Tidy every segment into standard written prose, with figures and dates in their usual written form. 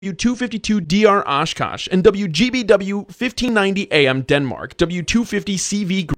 W252DR Oshkosh, and WGBW 1590 AM Denmark, W250CV.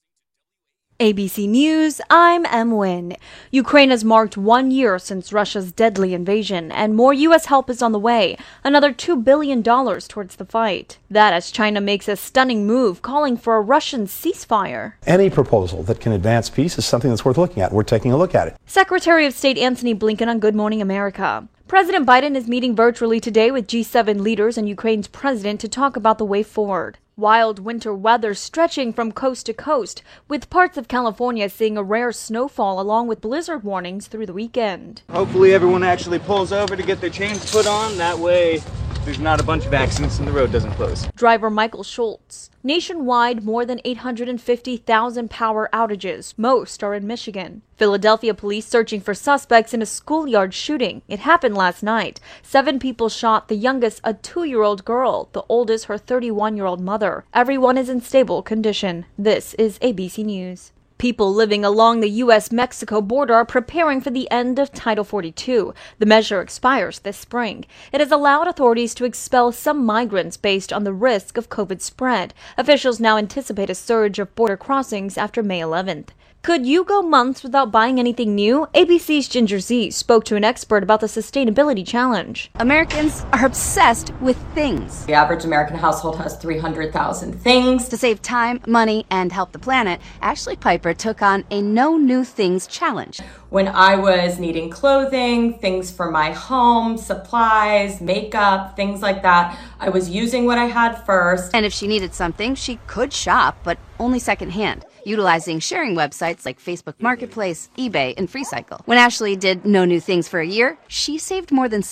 ABC News, I'm Em Nguyen. Ukraine has marked 1 year since Russia's deadly invasion, and more U.S. help is on the way, another $2 billion towards the fight. That as China makes a stunning move, calling for a Russian ceasefire. Any proposal that can advance peace is something that's worth looking at. We're taking a look at it. Secretary of State Antony Blinken on Good Morning America. President Biden is meeting virtually today with G7 leaders and Ukraine's president to talk about the way forward. Wild winter weather stretching from coast to coast, with parts of California seeing a rare snowfall along with blizzard warnings through the weekend. Hopefully everyone actually pulls over to get their chains put on. That way there's not a bunch of accidents and the road doesn't close. Driver Michael Schultz. Nationwide, more than 850,000 power outages. Most are in Michigan. Philadelphia police searching for suspects in a schoolyard shooting. It happened last night. 7 people shot, the youngest a 2-year-old girl, the oldest her 31-year-old mother. Everyone is in stable condition. This is ABC News. People living along the U.S.-Mexico border are preparing for the end of Title 42. The measure expires this spring. It has allowed authorities to expel some migrants based on the risk of COVID spread. Officials now anticipate a surge of border crossings after May 11th. Could you go months without buying anything new? ABC's Ginger Z spoke to an expert about the sustainability challenge. Americans are obsessed with things. The average American household has 300,000 things. To save time, money, and help the planet, Ashley Piper took on a No New Things challenge. When I was needing clothing, things for my home, supplies, makeup, things like that, I was using what I had first. And if she needed something, she could shop, but only secondhand, utilizing sharing websites like Facebook Marketplace, eBay, and FreeCycle. When Ashley did No New Things for a year, she saved more than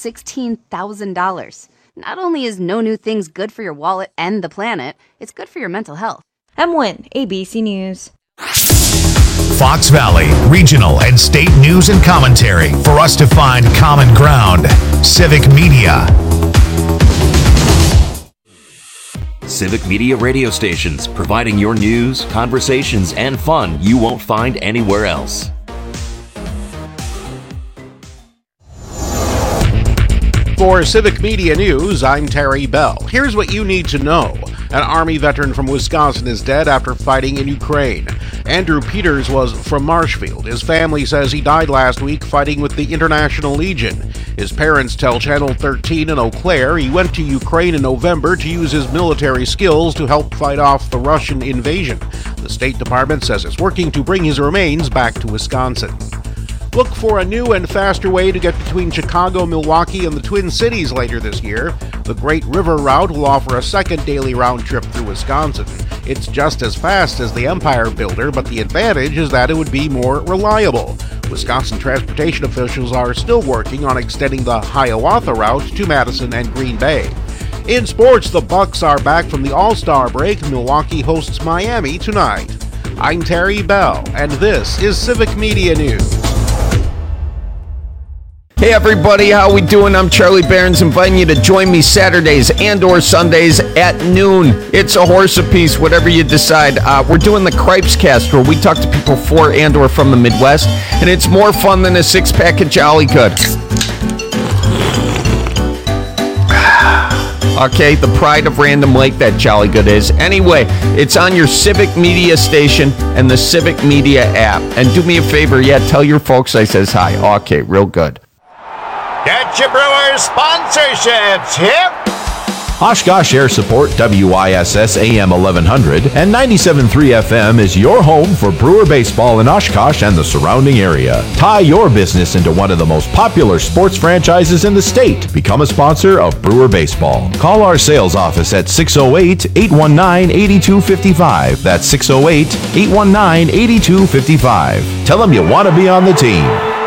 $16,000. Not only is No New Things good for your wallet and the planet, it's good for your mental health. Em Nguyen, ABC News. Fox Valley, regional and state news and commentary for us to find common ground. Civic Media. Civic Media radio stations, providing your news, conversations, and fun you won't find anywhere else. For Civic Media News, I'm Terry Bell. Here's what you need to know. An Army veteran from Wisconsin is dead after fighting in Ukraine. Andrew Peters was from Marshfield. His family says he died last week fighting with the International Legion. His parents tell Channel 13 in Eau Claire he went to Ukraine in November to use his military skills to help fight off the Russian invasion. The State Department says it's working to bring his remains back to Wisconsin. Look for a new and faster way to get between Chicago, Milwaukee, and the Twin Cities later this year. The Great River Route will offer a second daily round trip through Wisconsin. It's just as fast as the Empire Builder, but the advantage is that it would be more reliable. Wisconsin transportation officials are still working on extending the Hiawatha route to Madison and Green Bay. In sports, the Bucks are back from the All-Star break. Milwaukee hosts Miami tonight. I'm Terry Bell, and this is Civic Media News. Hey everybody, how we doing? I'm Charlie Barons, inviting you to join me Saturdays and or Sundays at noon. It's a horse apiece, whatever you decide. We're doing the Cripes Cast, where we talk to people for and or from the Midwest, and it's more fun than a 6-pack of Jolly Good. Okay, the pride of Random Lake, that Jolly Good is. Anyway, it's on your Civic Media station and the Civic Media app. And do me a favor, tell your folks I says hi. Okay, real good. Get your Brewers sponsorships, hip! Oshkosh Air Support, WISS AM 1100 and 97.3 FM is your home for Brewer baseball in Oshkosh and the surrounding area. Tie your business into one of the most popular sports franchises in the state. Become a sponsor of Brewer baseball. Call our sales office at 608-819-8255. That's 608-819-8255. Tell them you want to be on the team.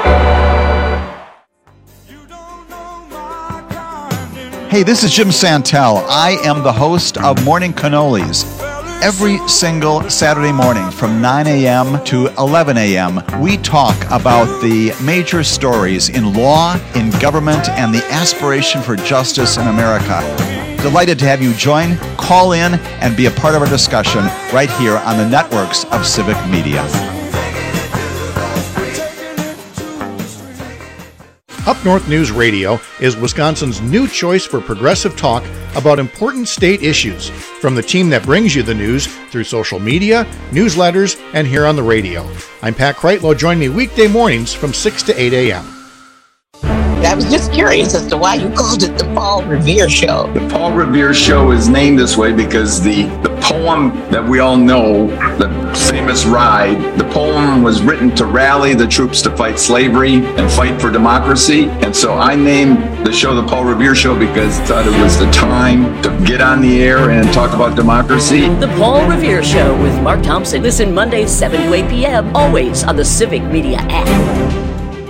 Hey, this is Jim Santel. I am the host of Morning Cannolis. Every single Saturday morning from 9 a.m. to 11 a.m., we talk about the major stories in law, in government, and the aspiration for justice in America. Delighted to have you join, call in, and be a part of our discussion right here on the networks of Civic Media. Up North News Radio is Wisconsin's new choice for progressive talk about important state issues, from the team that brings you the news through social media, newsletters, and here on the radio. I'm Pat Kreitlow. Join me weekday mornings from 6 to 8 a.m. I was just curious as to why you called it the Paul Revere Show. The Paul Revere Show is named this way because the poem that we all know, the famous Ride, the poem was written to rally the troops to fight slavery and fight for democracy. And so I named the show the Paul Revere Show because I thought it was the time to get on the air and talk about democracy. The Paul Revere Show with Mark Thompson. Listen Mondays 7 to 8 p.m. always on the Civic Media app.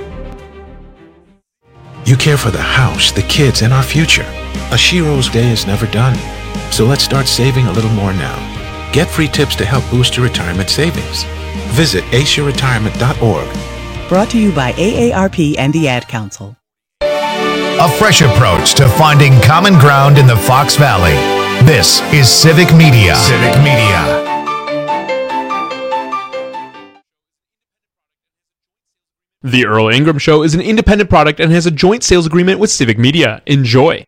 You care for the house, the kids, and our future. A Shiro's day is never done. So let's start saving a little more now. Get free tips to help boost your retirement savings. Visit aceyourretirement.org. Brought to you by AARP and the Ad Council. A fresh approach to finding common ground in the Fox Valley. This is Civic Media. Civic Media. The Earl Ingram Show is an independent product and has a joint sales agreement with Civic Media. Enjoy.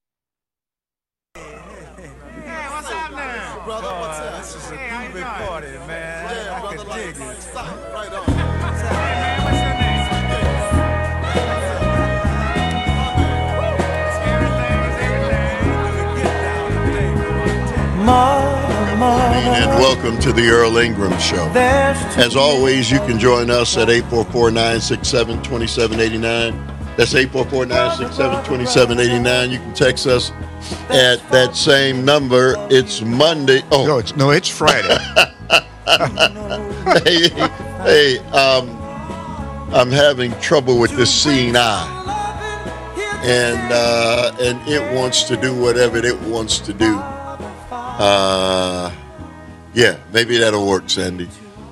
And welcome to the Earl Ingram Show. As always, you can join us at 844-967-2789. That's 844-967-2789. You can text us at that same number. It's Monday. Oh, it's Friday. hey, I'm having trouble with this seeing eye. And it wants to do whatever it wants to do. Yeah, maybe that'll work, Sandy.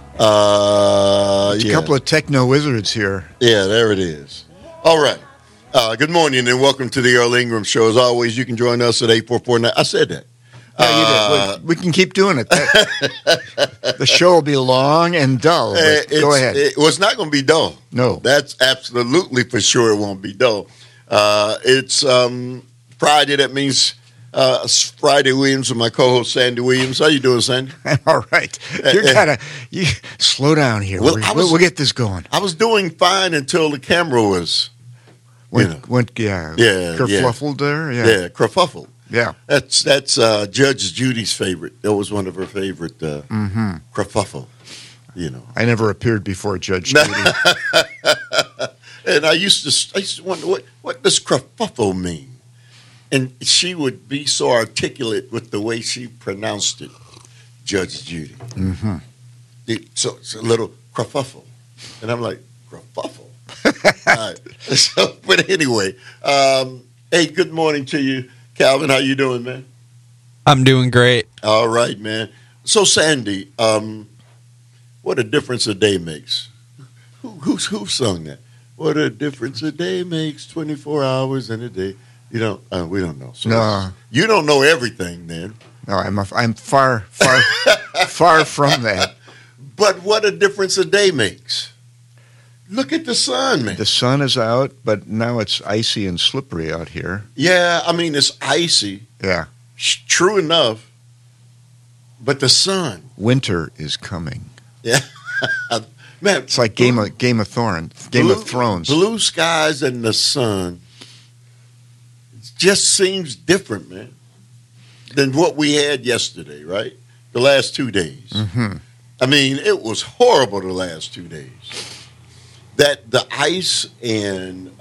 A couple of techno wizards here. Yeah, there it is. All right. Good morning and welcome to the Earl Ingram Show. As always, you can join us at 844-9. I said that. Yeah, you did. We can keep doing it. The show will be long and dull. Go ahead. It's not going to be dull. No. That's absolutely for sure it won't be dull. It's Friday. That means Friday Williams with my co-host Sandy Williams. How you doing, Sandy? All right. You slow down here. Well, we'll get this going. I was doing fine until the camera was kerfluffled there. Yeah, kerfuffled. Yeah, that's Judge Judy's favorite. That was one of her favorite kerfuffle. You know, I never appeared before Judge Judy, and I used to wonder what does kerfuffle mean. And she would be so articulate with the way she pronounced it, Judge Judy. Mm-hmm. So it's a little kerfuffle. And I'm like, kerfuffle? All right. So, but anyway, hey, good morning to you, Calvin. How you doing, man? I'm doing great. All right, man. So, Sandy, what a difference a day makes. Who sung that? What a difference a day makes, 24 hours in a day. You don't. We don't know. So no, you don't know everything. Then no, I'm far from that. But what a difference a day makes. Look at the sun, man. The sun is out, but now it's icy and slippery out here. Yeah, I mean it's icy. Yeah, true enough. But the sun. Winter is coming. Yeah, man. It's like Game of Thrones. Blue skies and the sun. Just seems different, man, than what we had yesterday, right? The last 2 days. Mm-hmm. I mean, it was horrible the last 2 days. That the ice and,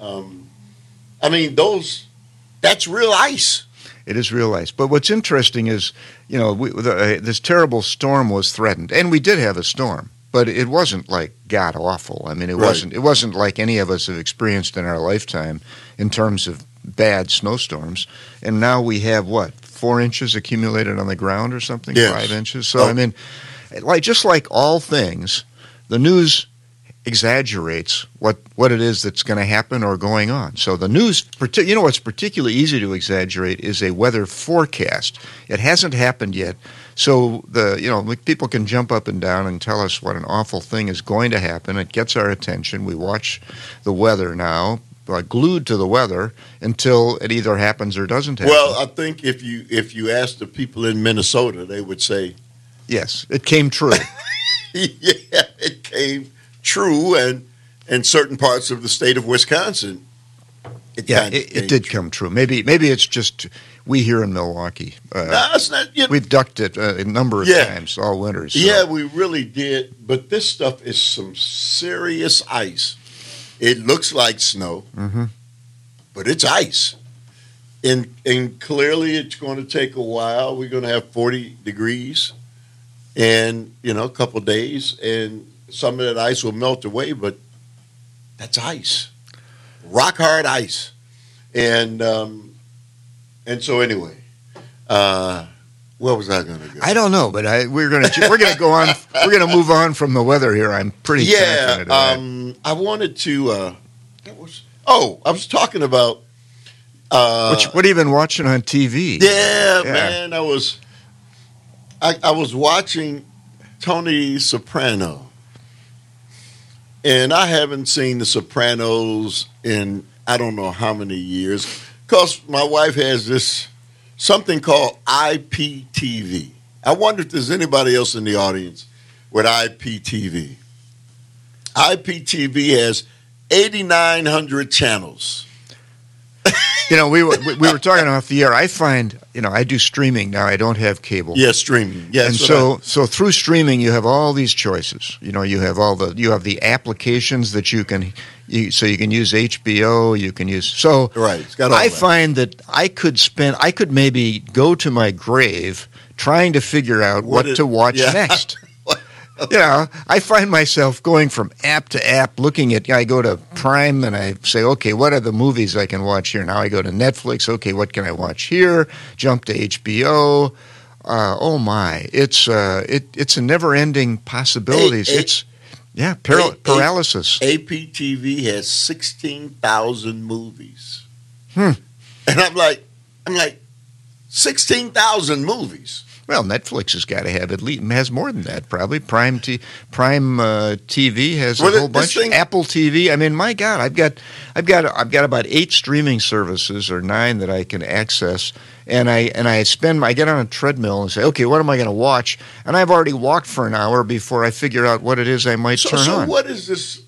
that's real ice. It is real ice. But what's interesting is, this terrible storm was threatened, and we did have a storm. But it wasn't like god awful. I mean, it wasn't like any of us have experienced in our lifetime in terms of bad snowstorms. And now we have 4 inches accumulated on the ground or something? Yes. 5 inches. So I mean, just like all things, the news exaggerates what it is that's going to happen or going on. So the news, what's particularly easy to exaggerate is a weather forecast. It hasn't happened yet. So people can jump up and down and tell us what an awful thing is going to happen. It gets our attention. We watch the weather now glued to the weather until it either happens or doesn't happen. Well, I think if you ask the people in Minnesota, they would say, yes, it came true. Yeah, it came true, and in certain parts of the state of Wisconsin, it did come true. Maybe it's just we here in Milwaukee. No, it's not. We've ducked it a number of times all winter. So. Yeah, we really did. But this stuff is some serious ice. It looks like snow, but it's ice. And clearly it's going to take a while. We're going to have 40 degrees and, a couple of days, and some of that ice will melt away, but that's ice. Rock hard ice. And so anyway, where was I going to go? I don't know, but we're going to go on. We're going to move on from the weather here. I'm pretty confident of that. I wanted to. I was talking about. What have you been watching on TV? Yeah, man, I was watching Tony Soprano, and I haven't seen The Sopranos in I don't know how many years, because my wife has this something called IPTV. I wonder if there's anybody else in the audience with IPTV. IPTV has 8,900 channels. We were talking off the air. I find, I do streaming now. I don't have cable. Yeah, streaming. Yeah, and so through streaming, you have all these choices. You have the applications that you can use HBO. You can use right. It's got all I that. find that I could maybe go to my grave trying to figure out what to watch next. I find myself going from app to app, looking at, I go to Prime and I say, okay, what are the movies I can watch here? Now I go to Netflix, okay, what can I watch here? Jump to HBO. Oh my, it's a never-ending possibilities. Paralysis. APTV has 16,000 movies. And I'm like, 16,000 movies. Well, Netflix has got to have has more than that probably. Prime TV has a whole bunch. Apple TV. I mean, my God, I've got about 8 streaming services or 9 that I can access, and I get on a treadmill and say, okay, what am I going to watch? And I've already walked for an hour before I figure out what it is I might turn on. So what is this?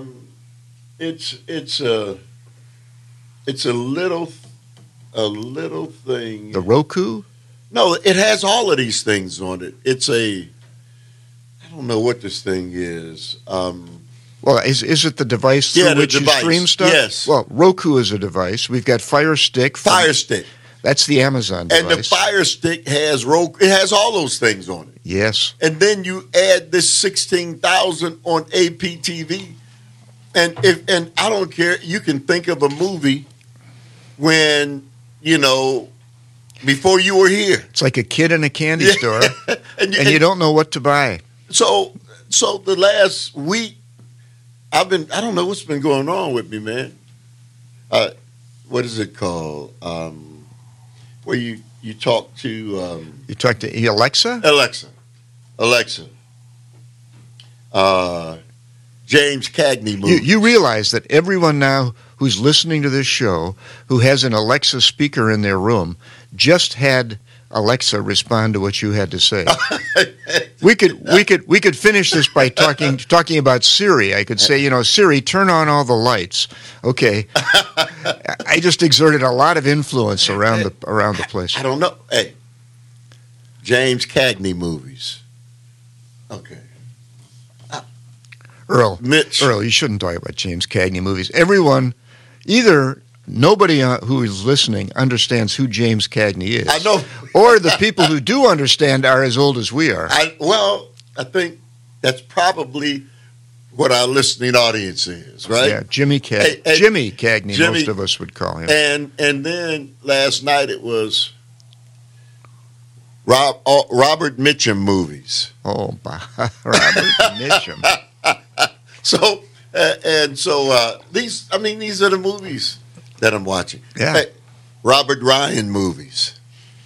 It's a little thing. The Roku. No, it has all of these things on it. I don't know what this thing is. Well, is it the device through which you stream stuff? Yes. Well, Roku is a device. We've got Fire Stick. That's the Amazon device. And the Fire Stick has Roku. It has all those things on it. Yes. And then you add this 16,000 on APTV, and I don't care. You can think of a movie when before you were here. It's like a kid in a candy store, and you don't know what to buy. So the last week, I don't know what's been going on with me, man. What is it called? Where you talk to... you talk to Alexa? Alexa. James Cagney movie. You realize that everyone now who's listening to this show who has an Alexa speaker in their room just had Alexa respond to what you had to say. We could finish this by talking about Siri. I could say, Siri, turn on all the lights. Okay. I just exerted a lot of influence around the place. I don't know. Hey, James Cagney movies. Okay. Earl, you shouldn't talk about James Cagney movies. Everyone, either nobody who is listening understands who James Cagney is. I know. Or the people who do understand are as old as we are. I think that's probably what our listening audience is, right? Yeah, Jimmy Cagney, most of us would call him. And then last night it was Robert Mitchum movies. Oh, Robert Mitchum. So these are the movies that I'm watching. Yeah. Hey, Robert Ryan movies.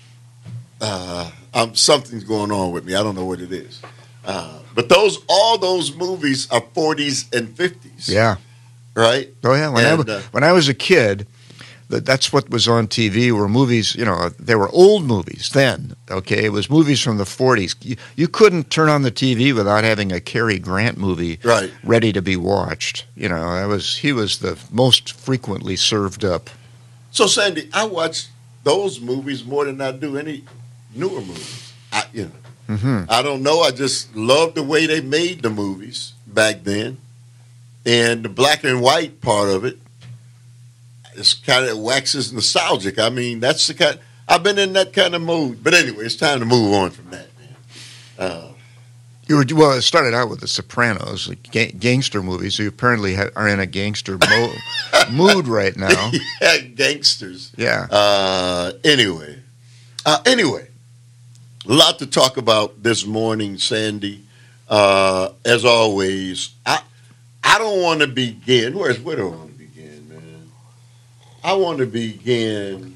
Something's going on with me. I don't know what it is. But all those movies are 40s and 50s. Yeah. right? Oh yeah, when I was a kid, that's what was on TV were movies. They were old movies then. Okay, it was movies from the 40s. You couldn't turn on the TV without having a Cary Grant movie ready to be watched. He was the most frequently served up. So Sandy, I watch those movies more than I do any newer movies. I don't know. I just love the way they made the movies back then, and the black and white part of it. It's kind of waxes nostalgic. I mean, that's the kind. I've been in that kind of mood. But anyway, it's time to move on from that, man. It started out with The Sopranos, gangster movies. You apparently are in a gangster mood right now. Yeah, gangsters. Yeah. Anyway, a lot to talk about this morning, Sandy. As always, I don't want to begin. Where do I want to begin, man? I want to begin.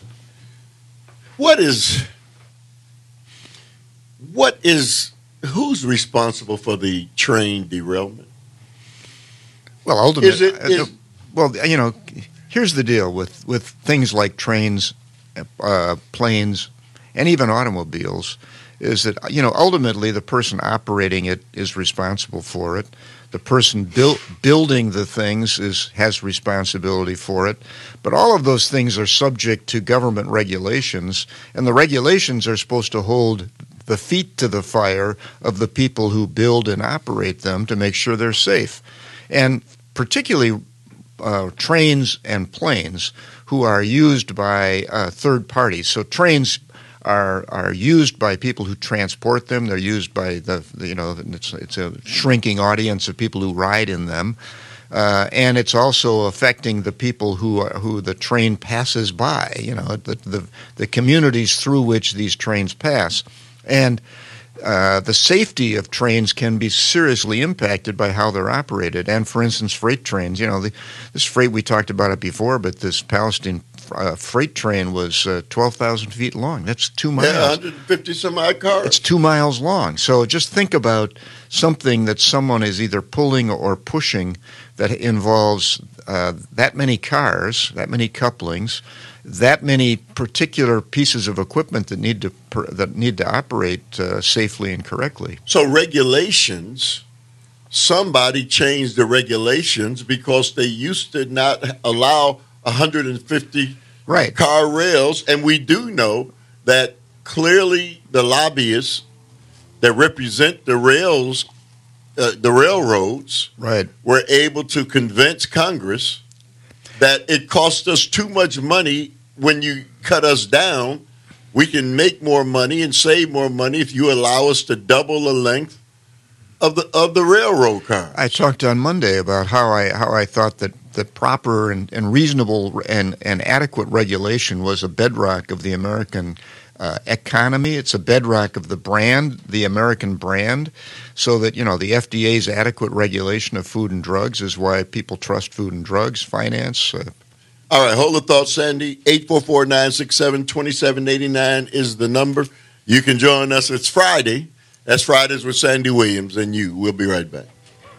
Who's responsible for the train derailment? Well, ultimately, here's the deal with things like trains, planes, and even automobiles, is that ultimately the person operating it is responsible for it. The person building the things has responsibility for it. But all of those things are subject to government regulations, and the regulations are supposed to hold the feet to the fire of the people who build and operate them to make sure they're safe. And particularly trains and planes who are used by third parties. So trains are used by people who transport them. They're used by it's a shrinking audience of people who ride in them, and it's also affecting the people who the train passes by. The communities through which these trains pass, and the safety of trains can be seriously impacted by how they're operated. And for instance, freight trains. This freight, we talked about it before, but this Palestine freight train was 12,000 feet long. That's 2 miles. Yeah, 150 some odd cars. It's 2 miles long. So just think about something that someone is either pulling or pushing that involves that many cars, that many couplings, that many particular pieces of equipment that need to operate safely and correctly. So regulations. Somebody changed the regulations because they used to not allow 150 car rails, and we do know that clearly the lobbyists that represent the railroads, were able to convince Congress that it costs us too much money when you cut us down. We can make more money and save more money if you allow us to double the length of the railroad car. I talked on Monday about how I thought that the proper and reasonable and adequate regulation was a bedrock of the American economy. It's a bedrock of the American brand, so that the FDA's adequate regulation of food and drugs is why people trust food and drugs, finance. All right, hold the thought, Sandy. 844-967-2789 is the number. You can join us. It's Friday. That's Fridays with Sandy Williams and you. We'll be right back.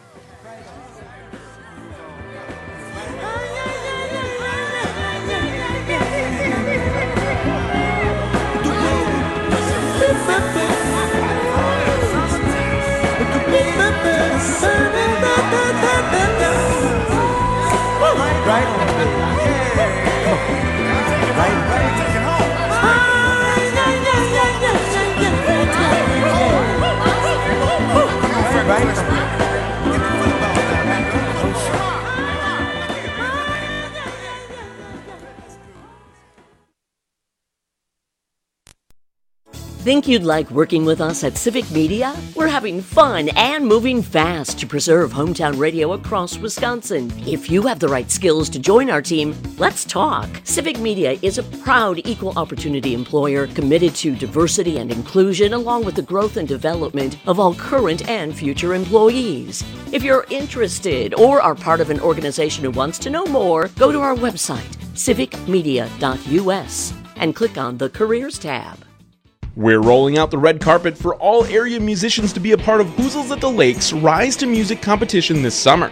Think you'd like working with us at Civic Media? We're having fun and moving fast to preserve hometown radio across Wisconsin. If you have the right skills to join our team, let's talk. Civic Media is a proud equal opportunity employer committed to diversity and inclusion, along with the growth and development of all current and future employees. If you're interested or are part of an organization who wants to know more, go to our website, civicmedia.us, and click on the Careers tab. We're rolling out the red carpet for all area musicians to be a part of Hoozles at the Lakes Rise to Music competition this summer.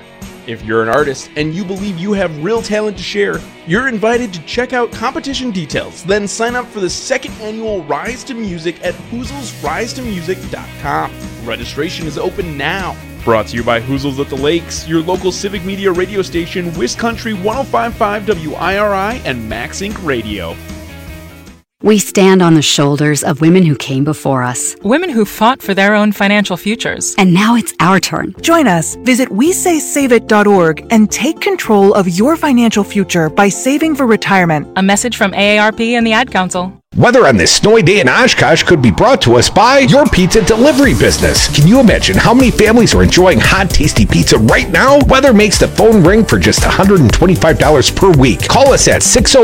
If you're an artist and you believe you have real talent to share, you're invited to check out competition details, then sign up for the second annual Rise to Music at hoozlesrisetomusic.com. Registration is open now. Brought to you by Hoozles at the Lakes, your local civic media radio station, West Country 105.5 WIRI and Max Inc. Radio. We stand on the shoulders of women who came before us. Women who fought for their own financial futures. And now it's our turn. Join us. Visit WeSaySaveIt.org and take control of your financial future by saving for retirement. A message from AARP and the Ad Council. Weather on this snowy day in Oshkosh could be brought to us by your pizza delivery business. Can you imagine how many families are enjoying hot, tasty pizza right now? Weather makes the phone ring for just $125 per week. Call us at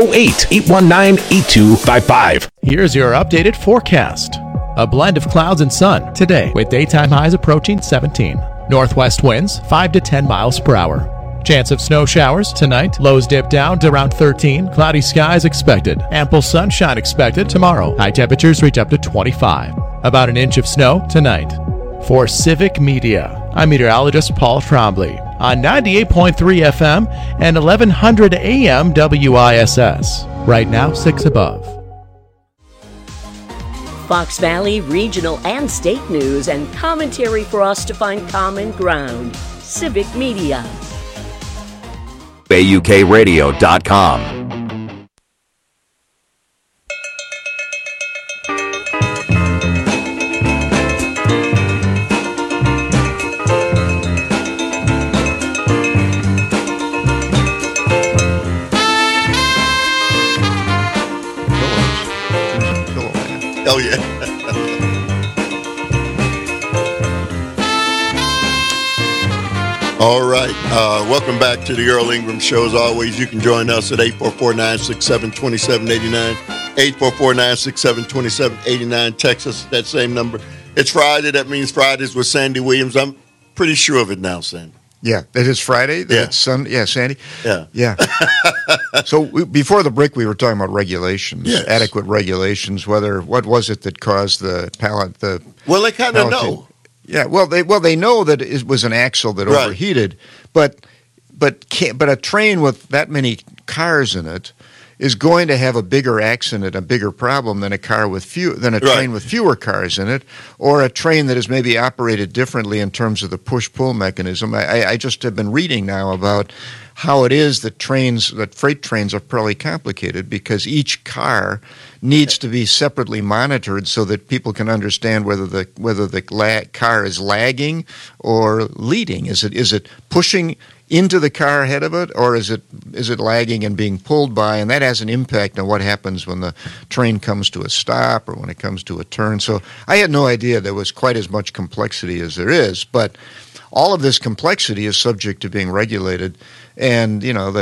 608-819-8255. Here's your updated forecast. A blend of clouds and sun today with daytime highs approaching 17. Northwest winds 5 to 10 miles per hour. Chance of snow showers tonight. Lows dip down to around 13. Cloudy skies expected. Ample sunshine expected tomorrow. High temperatures reach up to 25. About an inch of snow tonight. For Civic Media, I'm meteorologist Paul Trombley on 98.3 FM and 1100 AM WISS. Right now, 6 above. Fox Valley regional and state news and commentary for us to find common ground. Civic Media. AUKRadio.com. Oh, yeah. All right. Welcome back to the Earl Ingram Show. As always, you can join us at 844-967-2789. 844-967-2789. Text us at that same number. It's Friday. That means Fridays with Sandy Williams. I'm pretty sure of it now, Sandy. Yeah, it is Friday. Yeah. It's Sunday. Yeah, Sandy. Yeah. So before the break, we were talking about regulations, Yes. adequate regulations. What was it that caused the pallet? Well, they kind of know. Yeah, well, they know that it was an axle that Right. overheated, but a train with that many cars in it is going to have a bigger accident, a bigger problem than a train with fewer cars in it, or a train that is maybe operated differently in terms of the push-pull mechanism. I just have been reading now about how it is that freight trains are probably complicated because each car needs to be separately monitored so that people can understand whether the car is lagging or leading. Is it pushing into the car ahead of it, or is it lagging and being pulled by? And that has an impact on what happens when the train comes to a stop or when it comes to a turn. So I had no idea there was quite as much complexity as there is, but all of this complexity is subject to being regulated. And you know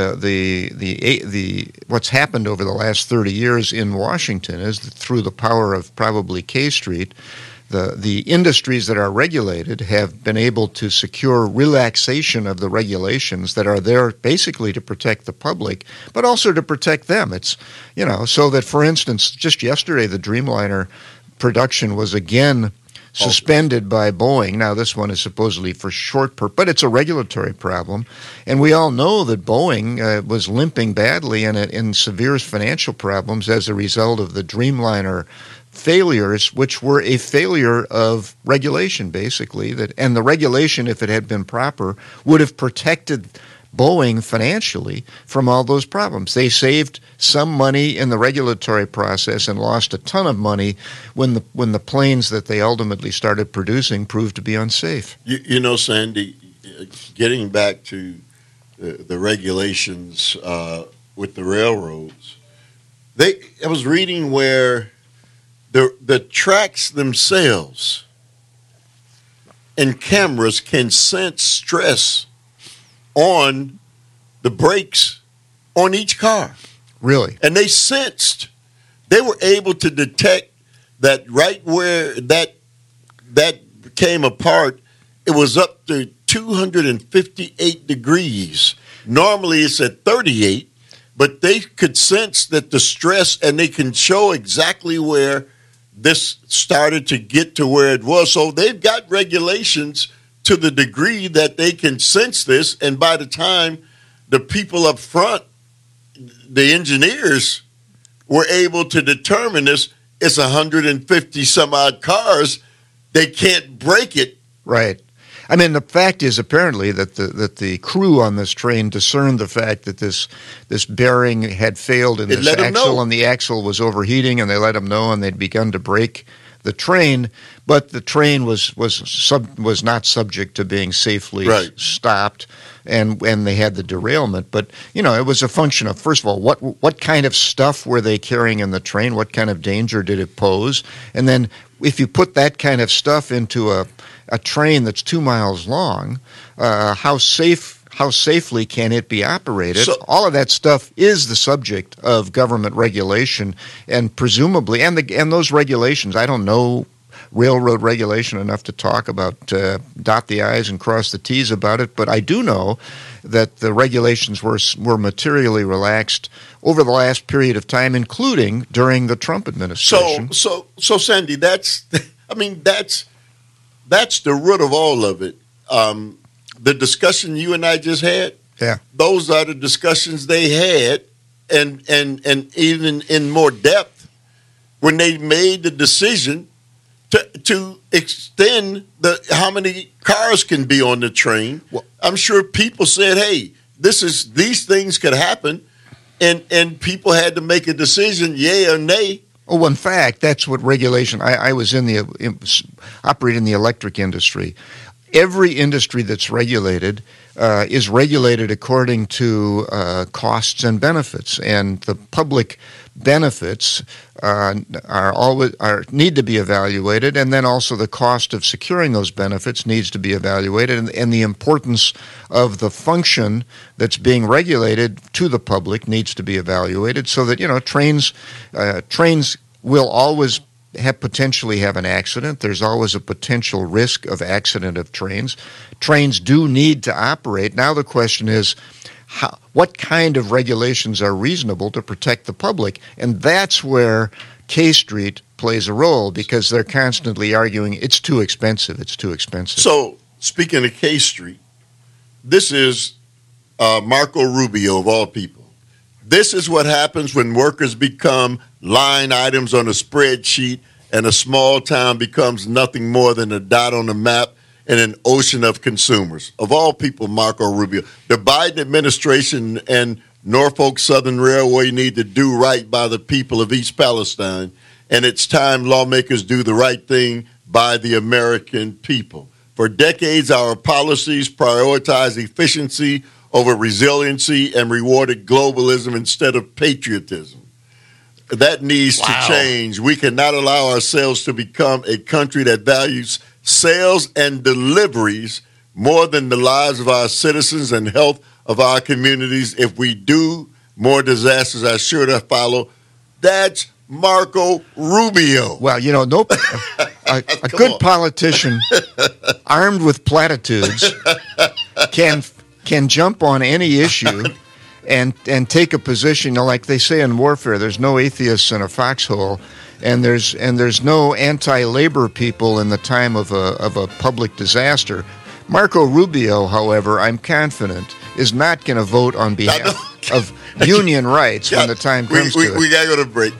the what's happened over the last 30 years in Washington is that through the power of probably K Street, the industries that are regulated have been able to secure relaxation of the regulations that are there basically to protect the public, but also to protect them. It's so that, for instance, just yesterday the Dreamliner production was again suspended by Boeing. Now, this one is supposedly for but it's a regulatory problem. And we all know that Boeing was limping badly in severe financial problems as a result of the Dreamliner failures, which were a failure of regulation, basically. And the regulation, if it had been proper, would have protected Boeing financially from all those problems. They saved some money in the regulatory process and lost a ton of money when the planes that they ultimately started producing proved to be unsafe. You know, Sandy, getting back to the regulations with the railroads, I was reading where the tracks themselves and cameras can sense stress on the brakes on each car. Really? And they were able to detect that right where that came apart, it was up to 258 degrees. Normally it's at 38, but they could sense that the stress, and they can show exactly where this started to get to where it was. So they've got regulations to the degree that they can sense this, and by the time the people up front, the engineers, were able to determine this, it's 150 some odd cars, they can't break it. Right. I mean, the fact is apparently that the crew on this train discerned the fact that this bearing had failed in this axle, and the axle was overheating, and they let them know, and they'd begun to break the train. But the train was not subject to being safely stopped, and they had the derailment. But it was a function of, first of all, what kind of stuff were they carrying in the train? What kind of danger did it pose? And then if you put that kind of stuff into a train that's 2 miles long, how safely can it be operated? So, all of that stuff is the subject of government regulation, and presumably, and those regulations, I don't know railroad regulation enough to talk about, dot the I's and cross the T's about it, but I do know that the regulations were materially relaxed over the last period of time, including during the Trump administration. So Sandy, that's the root of all of it. The discussion you and I just had, those are the discussions they had, and even in more depth when they made the decision to extend how many cars can be on the train. Well, I'm sure people said, "Hey, these things could happen," and people had to make a decision, yay or nay. Oh, in fact, that's what regulation. I was operating in the electric industry. Every industry that's regulated is regulated according to costs and benefits, and the public benefits need to be evaluated, and then also the cost of securing those benefits needs to be evaluated, and the importance of the function that's being regulated to the public needs to be evaluated, so that trains will always potentially have an accident. There's always a potential risk of accident of trains. Trains do need to operate. Now the question is, what kind of regulations are reasonable to protect the public? And that's where K Street plays a role, because they're constantly arguing it's too expensive, it's too expensive. So, speaking of K Street, this is Marco Rubio, of all people. This is what happens when workers become line items on a spreadsheet and a small town becomes nothing more than a dot on the map in an ocean of consumers. Of all people, Marco Rubio. The Biden administration and Norfolk Southern Railway need to do right by the people of East Palestine, and it's time lawmakers do the right thing by the American people. For decades, our policies prioritize efficiency over resiliency and rewarded globalism instead of patriotism. That needs to change. We cannot allow ourselves to become a country that values sales and deliveries more than the lives of our citizens and health of our communities. If we do, more disasters are sure to follow. That's Marco Rubio. Well, a good politician armed with platitudes can jump on any issue and take a position. Like they say in warfare, there's no atheists in a foxhole, and there's no anti-labor people in the time of a public disaster. Marco Rubio, however, I'm confident, is not going to vote on behalf of union rights when the time comes to it. We got to go to break.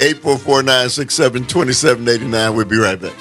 844-967-2789. We'll be right back.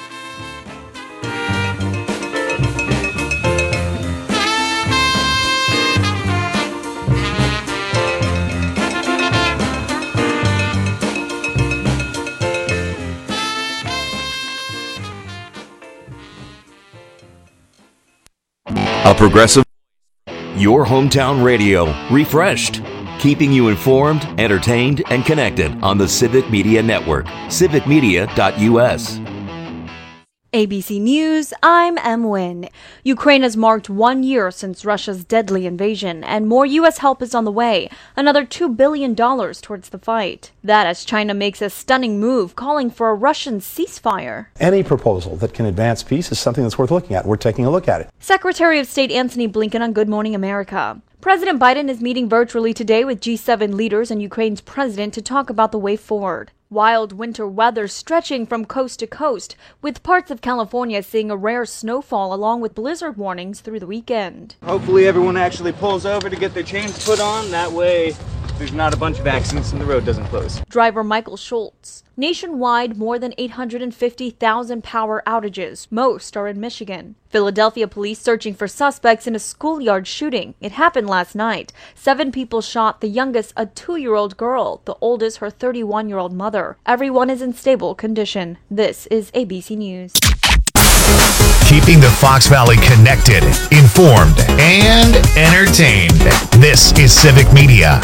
A progressive, your hometown radio, refreshed, keeping you informed, entertained, and connected on the Civic Media Network, civicmedia.us. ABC News, I'm Em Nguyen. Ukraine has marked 1 year since Russia's deadly invasion, and more U.S. help is on the way, another $2 billion towards the fight. That as China makes a stunning move, calling for a Russian ceasefire. Any proposal that can advance peace is something that's worth looking at. We're taking a look at it. Secretary of State Antony Blinken on Good Morning America. President Biden is meeting virtually today with G7 leaders and Ukraine's president to talk about the way forward. Wild winter weather stretching from coast to coast, with parts of California seeing a rare snowfall along with blizzard warnings through the weekend. Hopefully everyone actually pulls over to get their chains put on. That way there's not a bunch of accidents and the road doesn't close. Driver Michael Schultz. Nationwide, more than 850,000 power outages. Most are in Michigan. Philadelphia police searching for suspects in a schoolyard shooting. It happened last night. 7 people shot, the youngest a 2-year-old girl, the oldest her 31-year-old mother. Everyone is in stable condition. This is ABC News. Keeping the Fox Valley connected, informed, and entertained. This is Civic Media.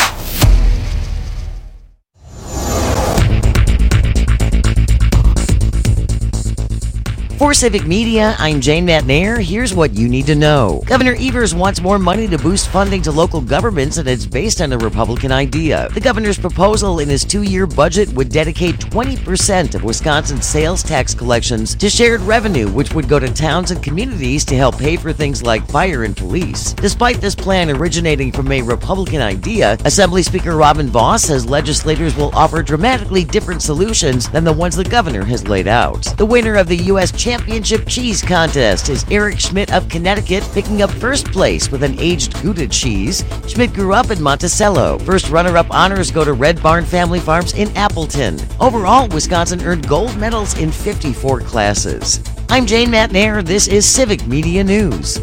For Civic Media, I'm Jane Matnair. Here's what you need to know. Governor Evers wants more money to boost funding to local governments, and it's based on a Republican idea. The governor's proposal in his 2-year budget would dedicate 20% of Wisconsin's sales tax collections to shared revenue, which would go to towns and communities to help pay for things like fire and police. Despite this plan originating from a Republican idea, Assembly Speaker Robin Vos says legislators will offer dramatically different solutions than the ones the governor has laid out. The winner of the U.S. Championship Cheese Contest is Eric Schmidt of Connecticut, picking up first place with an aged Gouda cheese. Schmidt grew up in Monticello. First runner-up honors go to Red Barn Family Farms in Appleton. Overall, Wisconsin earned gold medals in 54 classes. I'm Jane Matnair. This is Civic Media News.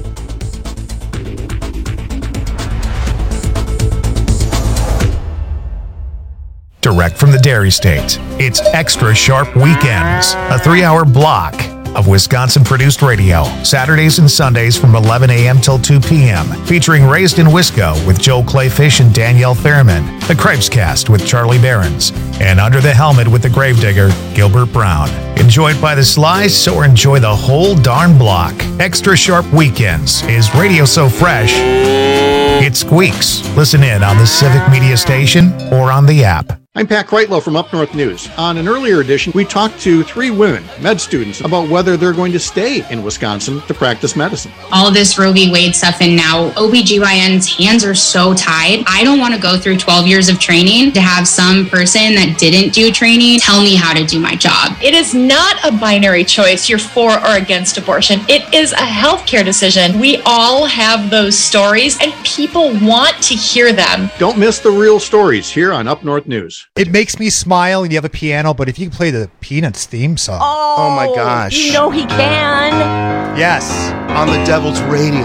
Direct from the Dairy State, it's Extra Sharp Weekends, a 3-hour block of Wisconsin-produced radio, Saturdays and Sundays from 11 a.m. till 2 p.m., featuring Raised in Wisco with Joel Clayfish and Danielle Fairman, The Cripescast with Charlie Behrens, and Under the Helmet with the Gravedigger, Gilbert Brown. Enjoyed by the slice or enjoy the whole darn block. Extra Sharp Weekends is radio so fresh, it squeaks. Listen in on the Civic Media Station or on the app. I'm Pat Kreitlow from Up North News. On an earlier edition, we talked to 3 women, med students, about whether they're going to stay in Wisconsin to practice medicine. All this Roe v. Wade stuff, and now OBGYN's hands are so tied. I don't want to go through 12 years of training to have some person that didn't do training tell me how to do my job. It is not a binary choice, you're for or against abortion. It is a healthcare decision. We all have those stories, and people want to hear them. Don't miss the real stories here on Up North News. It makes me smile and you have a piano, but if you can play the Peanuts theme song. Oh my gosh. You know he can. Yes, on the Devil's Radio.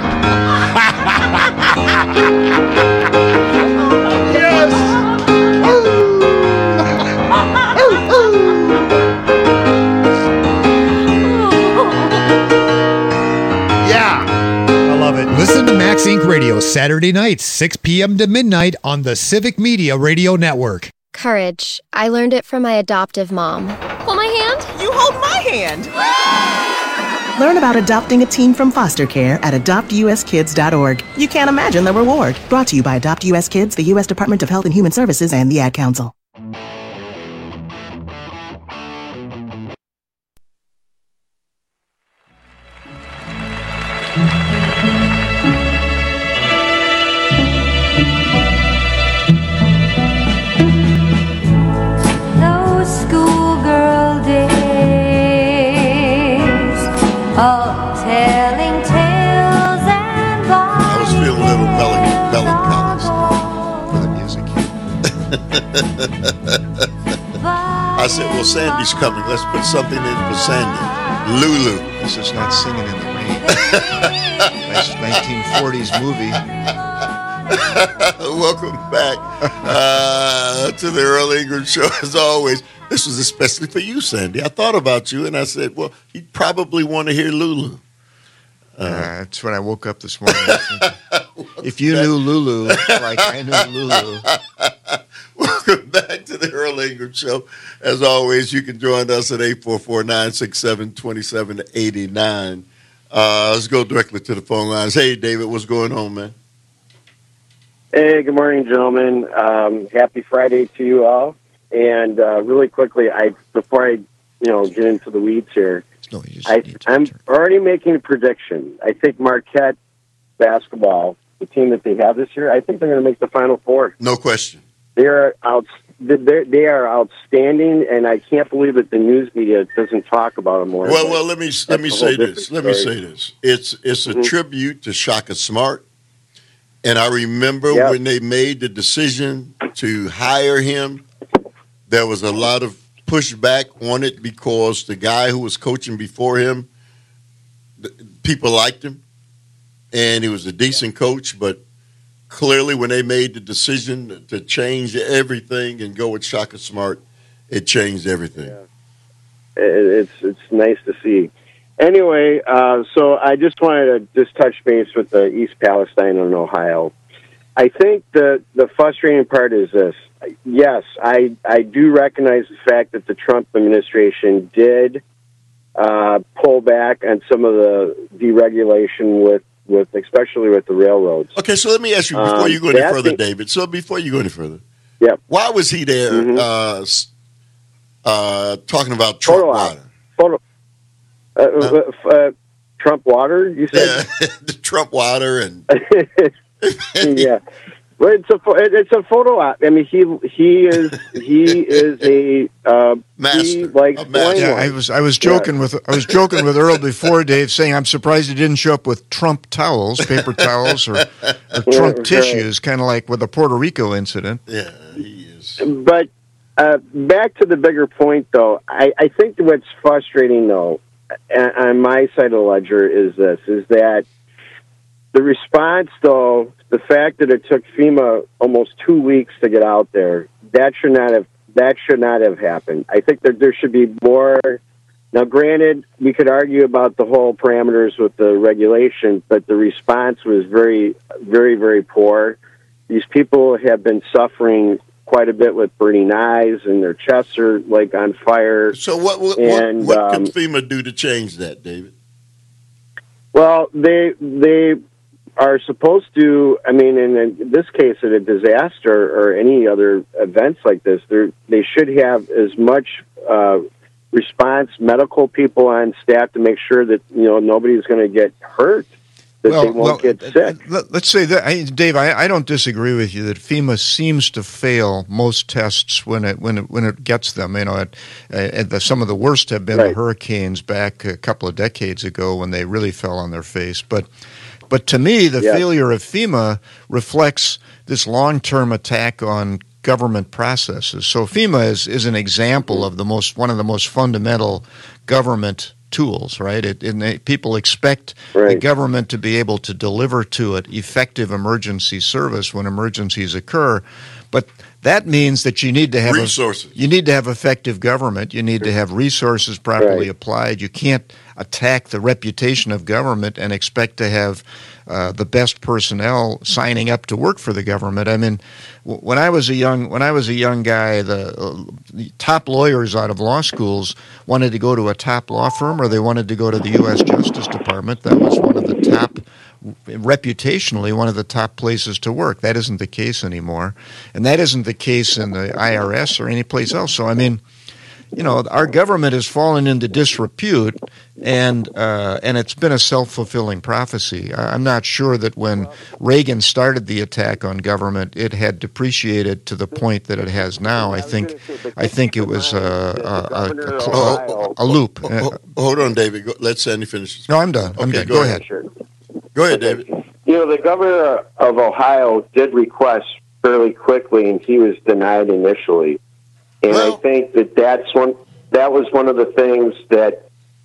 Listen to Max Inc. Radio Saturday nights, 6 p.m. to midnight on the Civic Media Radio Network. Courage. I learned it from my adoptive mom. Hold my hand. You hold my hand. Learn about adopting a teen from foster care at adoptuskids.org. You can't imagine the reward. Brought to you by Adopt US Kids, the U.S. Department of Health and Human Services, and the Ad Council. I said, well, Sandy's coming. Let's put something in for Sandy. Lulu. This is not Singing in the Rain. Nice 1940s movie. Welcome back to the Earl Ingram Show. As always, this was especially for you, Sandy. I thought about you, and I said, well, he'd probably want to hear Lulu. That's when I woke up this morning. If you knew Lulu like I knew Lulu. Welcome back to the Earl Ingram Show. As always, you can join us at 844-967-2789. Let's go directly to the phone lines. Hey, David, what's going on, man? Hey, good morning, gentlemen. Happy Friday to you all. And really quickly, before I get into the weeds here, I'm already making a prediction. I think Marquette basketball, the team that they have this year, I think they're going to make the Final Four. No question. They're they are outstanding, and I can't believe that the news media doesn't talk about them more. Well, let me say this. Let me say this. It's a tribute to Shaka Smart, and I remember when they made the decision to hire him, there was a lot of pushback on it because the guy who was coaching before him, people liked him, and he was a decent coach, but clearly, when they made the decision to change everything and go with Shaka Smart, it changed everything. Yeah. It's nice to see. Anyway, so I just wanted to touch base with the East Palestine in Ohio. I think the frustrating part is this. Yes, I do recognize the fact that the Trump administration did pull back on some of the deregulation with especially with the railroads. Okay, so let me ask you before you go any further, David. So before you go any further, why was he there talking about Trump water? Trump water? You said the Trump water and yeah. Well, it's a photo op. I mean, he is a master. I was joking with Earl before, Dave, saying I'm surprised he didn't show up with Trump towels, paper towels, or Trump tissues, kind of like with the Puerto Rico incident. Yeah, he is. But back to the bigger point, though, I think what's frustrating, though, on my side of the ledger is that the response, though, the fact that it took FEMA almost 2 weeks to get out there, that should not have happened. I think that there should be more. Now, granted, we could argue about the whole parameters with the regulation, but the response was very, very, very poor. These people have been suffering quite a bit with burning eyes, and their chests are like on fire. So what can FEMA do to change that, David? Well, they are supposed to, I mean, in this case, in a disaster or any other events like this, they should have as much response medical people on staff to make sure that nobody's going to get hurt, that they won't get sick. Let's say that, Dave. I don't disagree with you that FEMA seems to fail most tests when it gets them. Some of the worst have been the hurricanes back a couple of decades ago when they really fell on their face, But to me, the failure of FEMA reflects this long-term attack on government processes. So FEMA is an example of one of the most fundamental government tools, right? People expect the government to be able to deliver to it effective emergency service when emergencies occur, but that means that you need to have resources. You need to have effective government. You need to have resources properly applied. You can't attack the reputation of government and expect to have the best personnel signing up to work for the government. I mean, when I was a young guy, the top lawyers out of law schools wanted to go to a top law firm, or they wanted to go to the U.S. Justice Department. That was one of the top, reputationally, one of the top places to work. That isn't the case anymore, and that isn't the case in the IRS or any place else. So, I mean, our government has fallen into disrepute, and it's been a self-fulfilling prophecy. I'm not sure that when Reagan started the attack on government, it had depreciated to the point that it has now. I think it was a loop. Hold on, David. Let Sandy finish. No, I'm done. I'm done. Go ahead. Sure. Go ahead, David. The governor of Ohio did request fairly quickly, and he was denied initially. And I think that was one of the things that,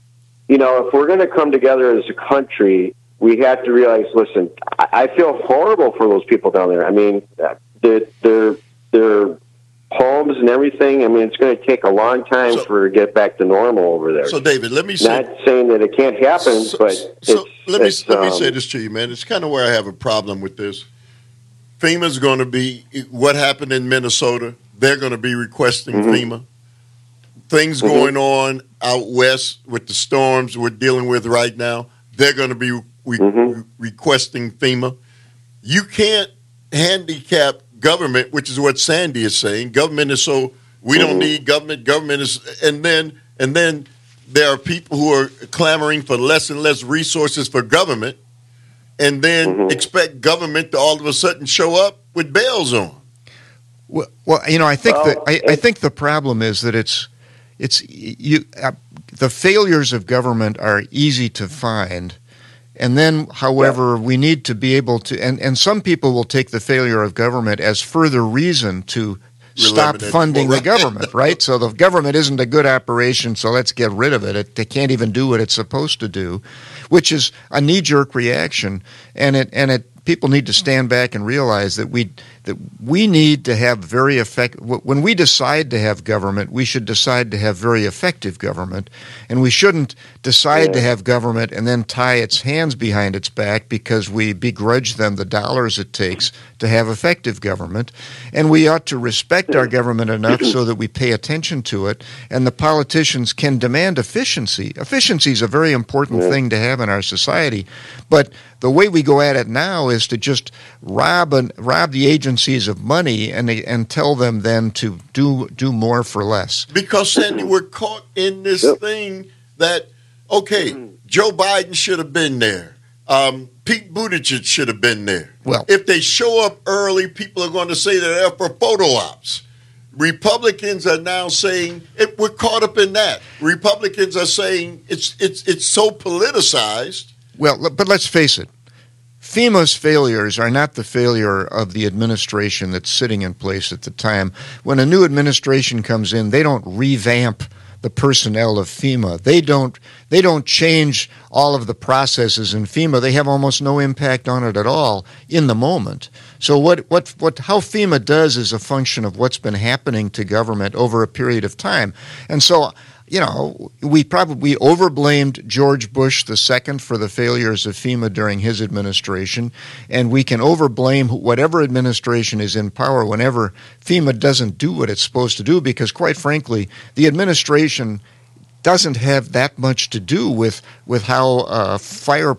if we're going to come together as a country, we have to realize, listen, I feel horrible for those people down there. I mean, their homes and everything, I mean, it's going to take a long time for it to get back to normal over there. So, David, let me say... Not saying that it can't happen, let me say this to you, man. It's kind of where I have a problem with this. FEMA's going to be... What happened in Minnesota... They're going to be requesting FEMA. Things going on out west with the storms we're dealing with right now, they're going to be requesting FEMA. You can't handicap government, which is what Sandy is saying. Government is so, we don't need government. Government is, and then there are people who are clamoring for less and less resources for government, and then expect government to all of a sudden show up with bells on. Well, I think I think the problem is that the failures of government are easy to find, and then, however, we need to be able to, and some people will take the failure of government as further reason to stop funding the government, right? So the government isn't a good operation, so let's get rid of it. It can't even do what it's supposed to do, which is a knee-jerk reaction, and people need to stand back and realize that we need to have very effective. When we decide to have government, we should decide to have very effective government, and we shouldn't decide to have government and then tie its hands behind its back because we begrudge them the dollars it takes to have effective government. And we ought to respect our government enough so that we pay attention to it, and the politicians can demand efficiency. Efficiency is a very important thing to have in our society, but the way we go at it now is to just rob the agencies of money and tell them then to do more for less. Because, Sandy, we're caught in this thing that, okay, Joe Biden should have been there. Pete Buttigieg should have been there. Well, if they show up early, people are going to say that they're for photo ops. Republicans are now saying we're caught up in that. Republicans are saying it's so politicized. Well, but let's face it. FEMA's failures are not the failure of the administration that's sitting in place at the time. When a new administration comes in, they don't revamp the personnel of FEMA. They don't change all of the processes in FEMA. They have almost no impact on it at all in the moment. So how FEMA does is a function of what's been happening to government over a period of time. And so, we probably overblamed George Bush II for the failures of FEMA during his administration, and we can overblame whatever administration is in power whenever FEMA doesn't do what it's supposed to do, because quite frankly, the administration doesn't have that much to do with how fire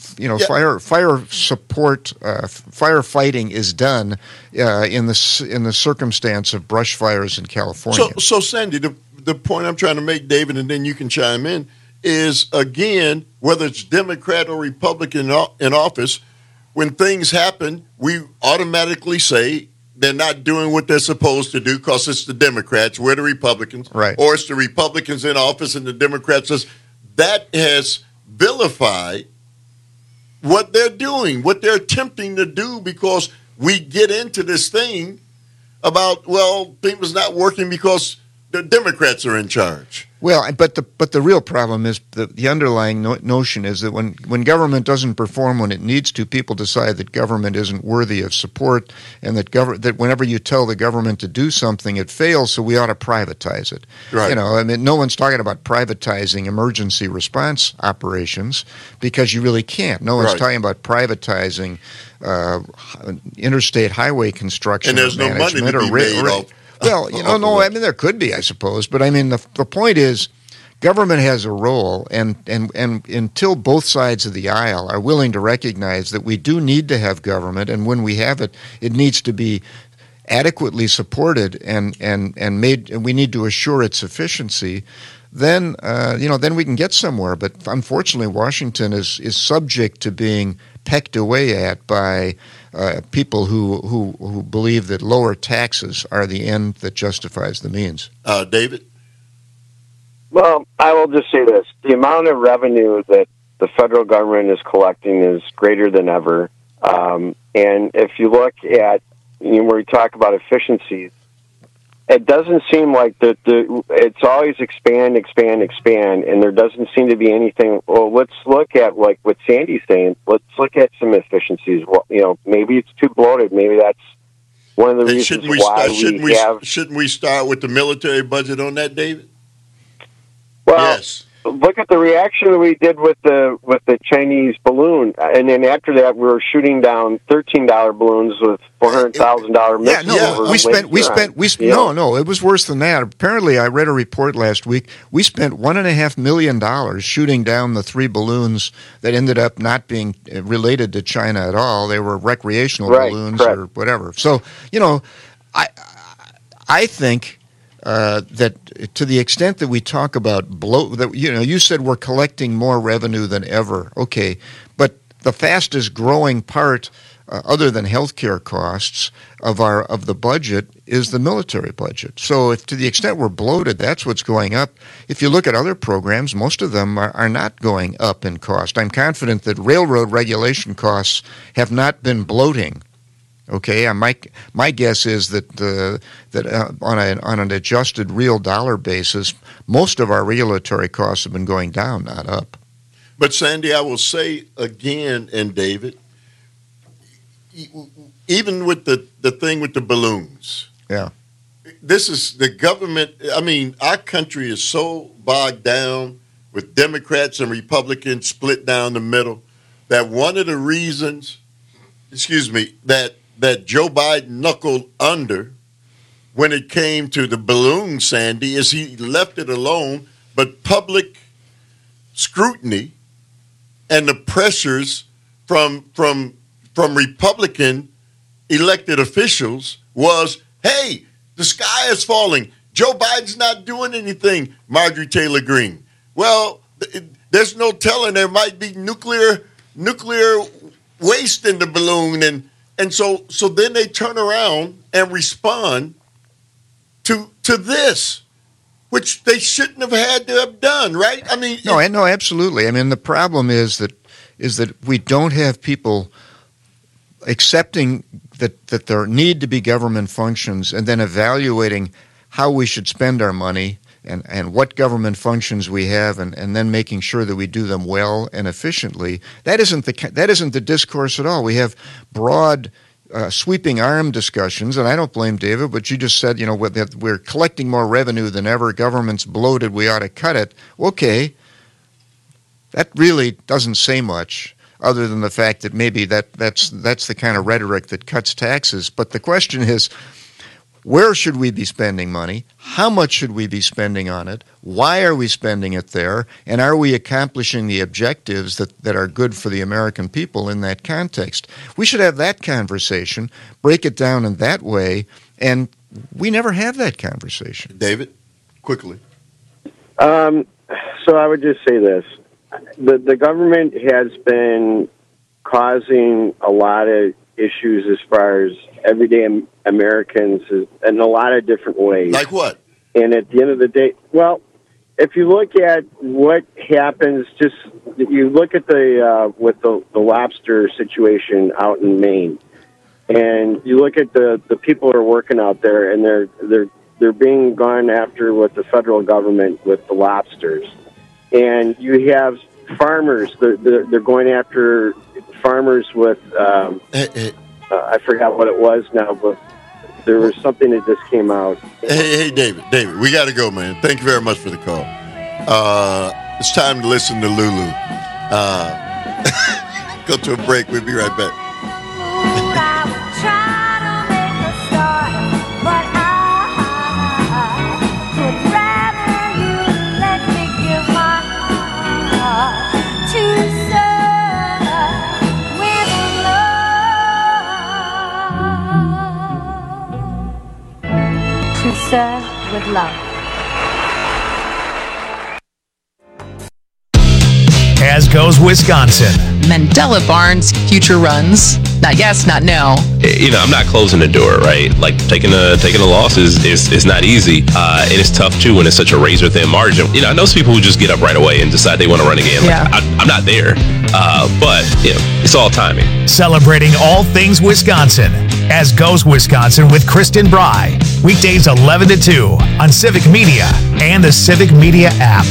support, firefighting is done in the circumstance of brush fires in California. So Sandy, the point I'm trying to make, David, and then you can chime in, is, again, whether it's Democrat or Republican in office, when things happen, we automatically say they're not doing what they're supposed to do because it's the Democrats, we're the Republicans, right? Or it's the Republicans in office and the Democrats. That has vilified what they're doing, what they're attempting to do, because we get into this thing about, well, things not working because the Democrats are in charge. Well, but the real problem is the underlying notion is that when government doesn't perform when it needs to, people decide that government isn't worthy of support, and that whenever you tell the government to do something, it fails. So we ought to privatize it. Right. No one's talking about privatizing emergency response operations because you really can't. No one's talking about privatizing interstate highway construction, and there's no money to be made off. Well, no, there could be, I suppose. But, the point is government has a role, and until both sides of the aisle are willing to recognize that we do need to have government, and when we have it, it needs to be adequately supported and made, and we need to assure its efficiency, then we can get somewhere. But unfortunately, Washington is subject to being pecked away at by people who believe that lower taxes are the end that justifies the means. David? Well, I will just say this. The amount of revenue that the federal government is collecting is greater than ever. And if you look at where we talk about efficiencies, it doesn't seem like it's always expand, and there doesn't seem to be anything. Well, let's look at, like what Sandy's saying, let's look at some efficiencies. Well, maybe it's too bloated. Maybe that's one of the reasons why Shouldn't we start with the military budget on that, David? Well, yes. Look at the reaction we did with the Chinese balloon, and then after that, we were shooting down $13 balloons with $400,000 missiles. No, it was worse than that. Apparently, I read a report last week. We spent $1.5 million shooting down the 3 balloons that ended up not being related to China at all. They were recreational balloons or whatever. So, I think. That to the extent that we talk about you said we're collecting more revenue than ever. Okay, but the fastest growing part, other than healthcare costs, of the budget is the military budget. So if to the extent we're bloated, that's what's going up. If you look at other programs, most of them are not going up in cost. I'm confident that railroad regulation costs have not been bloating. Okay, my guess is that on an adjusted real dollar basis, most of our regulatory costs have been going down, not up. But Sandy, I will say again, and David, even with the thing with the balloons, this is the government. I mean, our country is so bogged down with Democrats and Republicans split down the middle that one of the reasons, that Joe Biden knuckled under when it came to the balloon, Sandy, is he left it alone, but public scrutiny and the pressures from Republican elected officials was, hey, the sky is falling. Joe Biden's not doing anything, Marjorie Taylor Greene. Well, there's no telling. There might be nuclear waste in the balloon. And so then they turn around and respond to this, which they shouldn't have had to have done, right? I mean, no, absolutely. I mean, the problem is that we don't have people accepting that there need to be government functions and then evaluating how we should spend our money and what government functions we have and then making sure that we do them well and efficiently. That isn't the discourse at all. We have broad sweeping arm discussions, and I don't blame David, but you just said, that we're collecting more revenue than ever, government's bloated, we ought to cut it. Okay, that really doesn't say much other than the fact that maybe that's the kind of rhetoric that cuts taxes. But the question is, where should we be spending money? How much should we be spending on it? Why are we spending it there? And are we accomplishing the objectives that are good for the American people in that context? We should have that conversation, break it down in that way, and we never have that conversation. David, quickly. So I would just say this. The government has been causing a lot of issues as far as everyday Americans in a lot of different ways. Like what? And at the end of the day, well, if you look at what happens, just you look at with the lobster situation out in Maine, and you look at the people who are working out there, and they're being gone after with the federal government with the lobsters, and you have farmers. They're going after farmers with. I forgot what it was now, but there was something that just came out. Hey, David, we got to go, man. Thank you very much for the call. It's time to listen to Lulu. Go to a break. We'll be right back. Serve with love. As goes Wisconsin. Mandela Barnes future runs. Not yes, not no. I'm not closing the door, right? Like taking a loss is not easy, and it's tough too when it's such a razor thin margin. I know some people who just get up right away and decide they want to run again. Yeah. Like, I'm not there, but it's all timing. Celebrating all things Wisconsin. As goes Wisconsin with Kristen Bry. Weekdays 11 to 2 on Civic Media and the Civic Media app.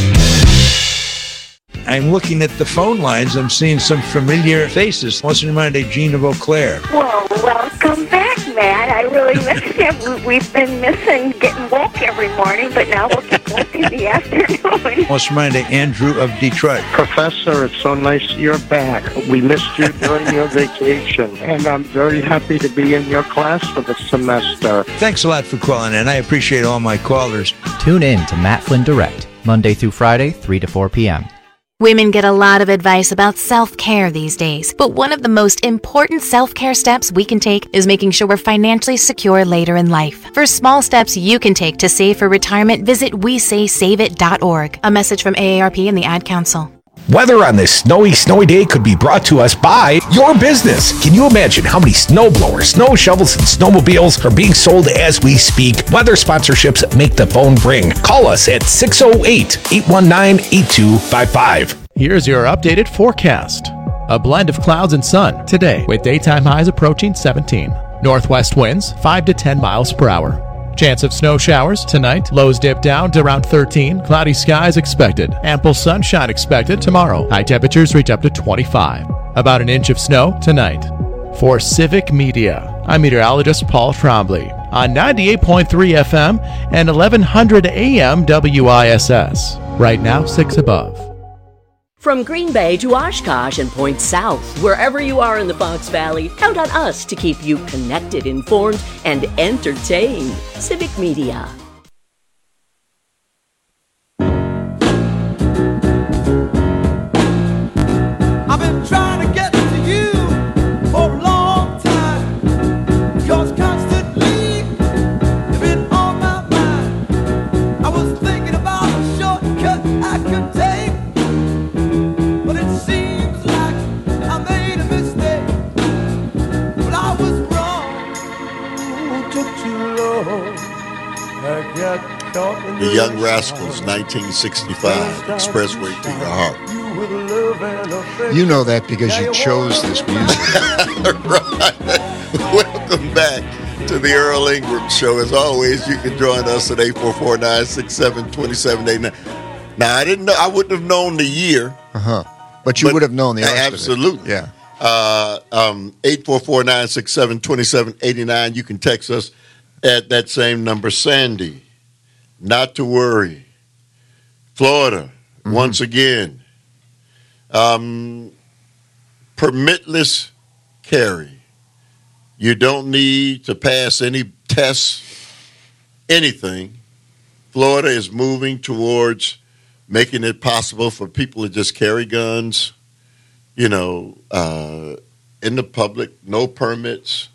I'm looking at the phone lines. I'm seeing some familiar faces. What's in mind of Gina Beauclair? Well, welcome back, Matt. I really miss you. We've been missing getting woke every morning, but now we'll get woke in the afternoon. What's in mind of Andrew of Detroit? Professor, it's so nice you're back. We missed you during your vacation, and I'm very happy to be in your class for the semester. Thanks a lot for calling in. I appreciate all my callers. Tune in to Matt Flynn Direct, Monday through Friday, 3 to 4 p.m. Women get a lot of advice about self-care these days, but one of the most important self-care steps we can take is making sure we're financially secure later in life. For small steps you can take to save for retirement, visit WeSaySaveIt.org. A message from AARP and the Ad Council. Weather on this snowy day could be brought to us by your business. Can you imagine how many snow blowers, snow shovels, and snowmobiles are being sold as we speak? Weather sponsorships make the phone ring. Call us at 608-819-8255. Here's your updated forecast. A blend of clouds and sun today with daytime highs approaching 17. Northwest winds 5 to 10 miles per hour. Chance of snow showers tonight. Lows dip down to around 13. Cloudy skies expected. Ample sunshine expected tomorrow. High temperatures reach up to 25. About an inch of snow tonight. For Civic Media, I'm meteorologist Paul Trombley on 98.3 FM and 1100 AM WISS. Right now, 6 above. From Green Bay to Oshkosh and points south, wherever you are in the Fox Valley, count on us to keep you connected, informed, and entertained. Civic Media. I've been trying to get to you for a long time, 'cause constantly you've been on my mind. I was thinking about a shortcut I could take, but it seems like I made a mistake. But I was wrong, took too long. I got caught in The Young Rascals, 1965, Expressway to Your Heart. You know that because you chose this music. Right. Welcome back to the Earl Ingram Show. As always, you can join us at 844-967-2789. Now, I didn't know. I wouldn't have known the year. But you would have known the rest absolutely. of it. Yeah. 844-967-2789. You can text us at that same number. Sandy, not to worry. Florida, once again. Permitless carry. You don't need to pass any tests, anything. Florida is moving towards making it possible for people to just carry guns, in the public, no permits.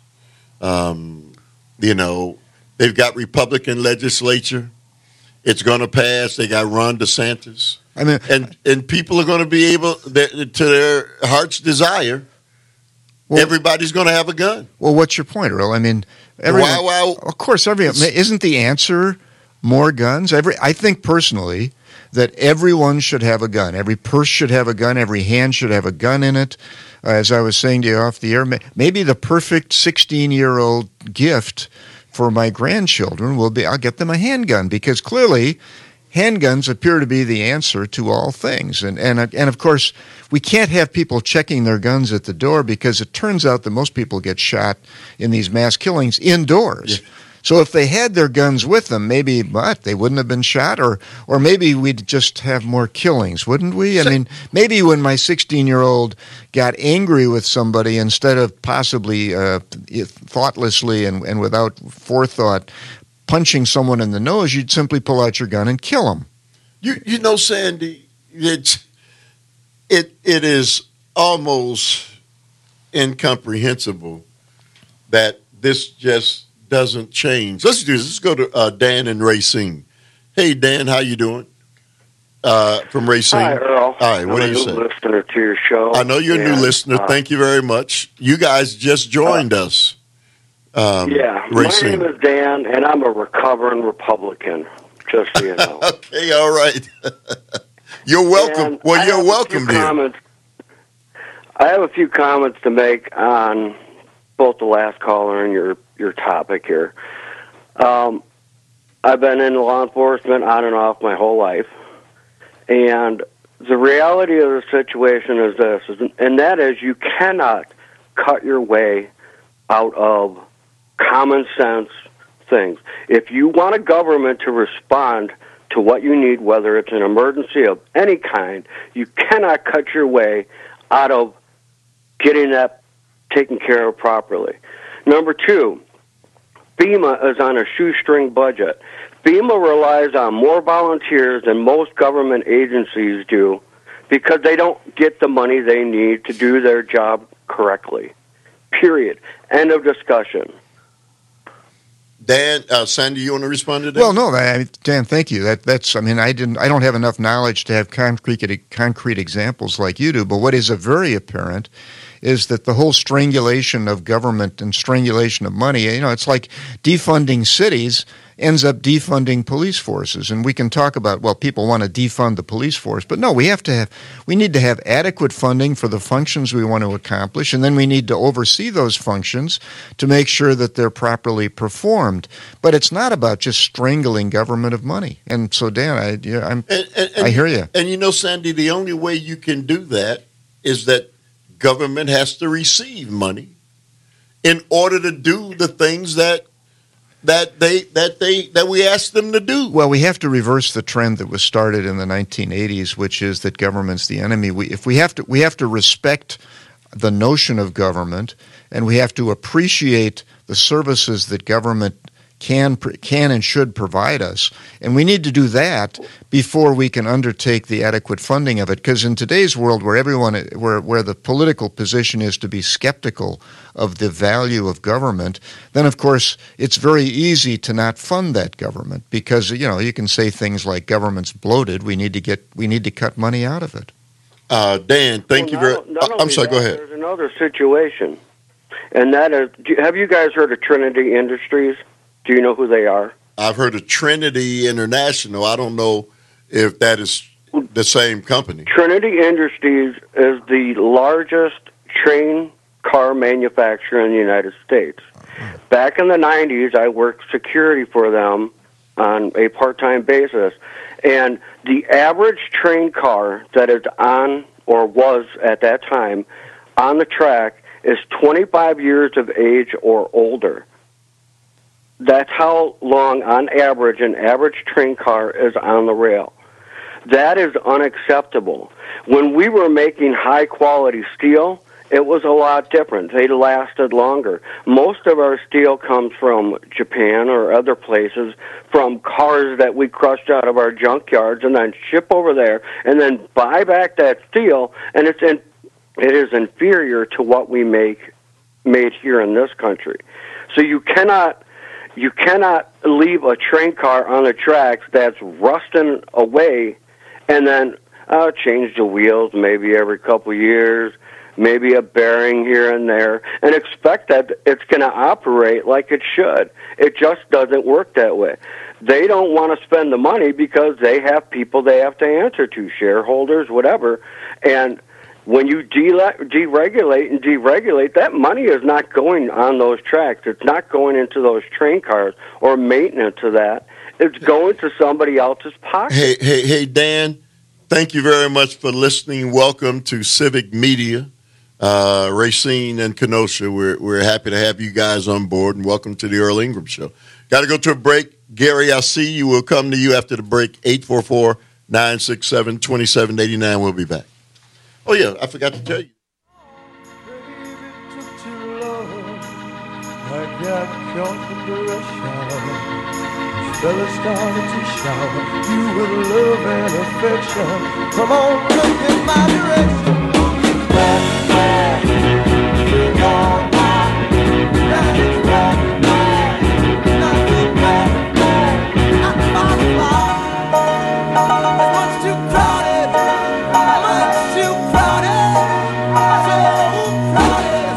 They've got Republican legislature. It's going to pass. They got Ron DeSantis. I mean, and people are going to be able, to their heart's desire, everybody's going to have a gun. Well, what's your point, Earl? I mean, of course, isn't the answer more guns? I think personally that everyone should have a gun. Every purse should have a gun. Every hand should have a gun in it. As I was saying to you off the air, maybe the perfect 16-year-old gift for my grandchildren will be I'll get them a handgun, because clearly handguns appear to be the answer to all things. And of course, we can't have people checking their guns at the door, because it turns out that most people get shot in these mass killings indoors. Yeah. So if they had their guns with them, maybe they wouldn't have been shot, or maybe we'd just have more killings, wouldn't we? I mean, maybe when my 16-year-old got angry with somebody, instead of possibly thoughtlessly and without forethought punching someone in the nose, you'd simply pull out your gun and kill them. You know, Sandy, it is almost incomprehensible that this just doesn't change. Let's do this. Let's go to Dan in Racine. Hey, Dan, how you doing? From Racine. Hi, Earl. Hi, what do you say? I'm a new listener to your show. I know you're a new listener. Thank you very much. You guys just joined us. Yeah, Racine. my name is Dan, and I'm a recovering Republican, just so you know. Okay, all right. You're welcome. And you're welcome, dear. I have a few comments to make on both the last caller and your topic here. I've been in law enforcement on and off my whole life, and the reality of the situation is this, and that is you cannot cut your way out of common sense things. If you want a government to respond to what you need, whether it's an emergency of any kind, you cannot cut your way out of getting that taken care of properly. Number two, FEMA is on a shoestring budget. FEMA relies on more volunteers than most government agencies do because they don't get the money they need to do their job correctly. Period. End of discussion. Dan, Sandy, you want to respond to that? Well, no, Dan, thank you. I don't have enough knowledge to have concrete examples like you do. But what is very apparent is that the whole strangulation of government and strangulation of money, it's like defunding cities ends up defunding police forces. And we can talk about, well, people want to defund the police force, but no, we need to have adequate funding for the functions we want to accomplish, and then we need to oversee those functions to make sure that they're properly performed. But it's not about just strangling government of money. And so, Dan, I hear you. And Sandy, the only way you can do that is that government has to receive money in order to do the things that we ask them to do. Well, we have to reverse the trend that was started in the 1980s, which is that government's the enemy. We have to respect the notion of government, and we have to appreciate the services that government can and should provide us. And we need to do that before we can undertake the adequate funding of it. Because in today's world where where the political position is to be skeptical of the value of government, then of course it's very easy to not fund that government because you can say things like government's bloated. We need to cut money out of it. Dan, thank you very much. I'm sorry, go ahead. There's another situation, and that is, have you guys heard of Trinity Industries? Do you know who they are? I've heard of Trinity International. I don't know if that is the same company. Trinity Industries is the largest train car manufacturer in the United States. Back in the 90s, I worked security for them on a part-time basis. And the average train car that is on, or was at that time, on the track is 25 years of age or older. That's how long, on average, an average train car is on the rail. That is unacceptable. When we were making high-quality steel, it was a lot different. They lasted longer. Most of our steel comes from Japan or other places, from cars that we crushed out of our junkyards and then ship over there and then buy back that steel, and it is inferior to what we made here in this country. So you cannot leave a train car on the tracks that's rusting away and then change the wheels maybe every couple of years, maybe a bearing here and there, and expect that it's going to operate like it should. It just doesn't work that way. They don't want to spend the money because they have people they have to answer to, shareholders, whatever, and when you deregulate, that money is not going on those tracks. It's not going into those train cars or maintenance of that. It's going to somebody else's pocket. Hey, Dan, thank you very much for listening. Welcome to Civic Media, Racine and Kenosha. We're happy to have you guys on board, and welcome to the Earl Ingram Show. Got to go to a break. Gary, I see you. We'll come to you after the break. 844-967-2789. We'll be back. Oh, yeah, I forgot to tell you. I got caught in the rush hour. Fella started to shower you with love and affection. Come on, look in my direction. Back, on my back, not the back, not the bottom. It's much too crowded, much too crowded, so crowded.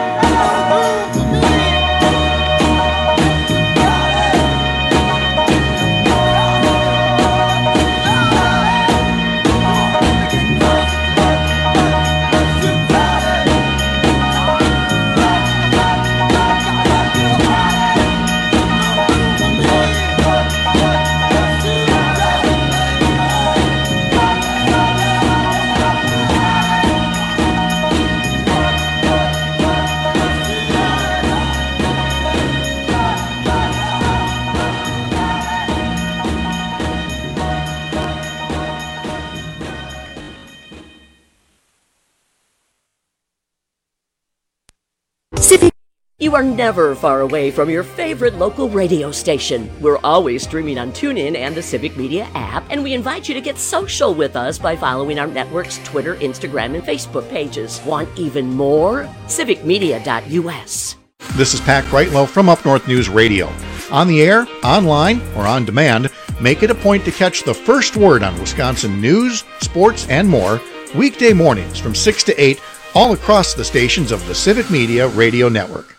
You are never far away from your favorite local radio station. We're always streaming on TuneIn and the Civic Media app, and we invite you to get social with us by following our network's Twitter, Instagram, and Facebook pages. Want even more? CivicMedia.us. This is Pat Greitlow from Up North News Radio. On the air, online, or on demand, make it a point to catch the first word on Wisconsin news, sports, and more weekday mornings from 6 to 8 all across the stations of the Civic Media Radio Network.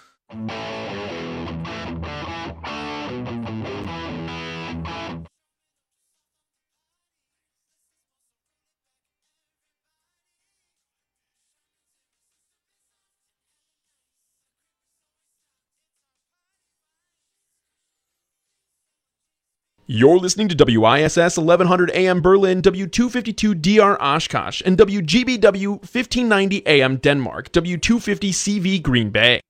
You're listening to WISS 1100 AM Berlin, W252 DR Oshkosh, and WGBW 1590 AM Denmark, W250 CV Green Bay.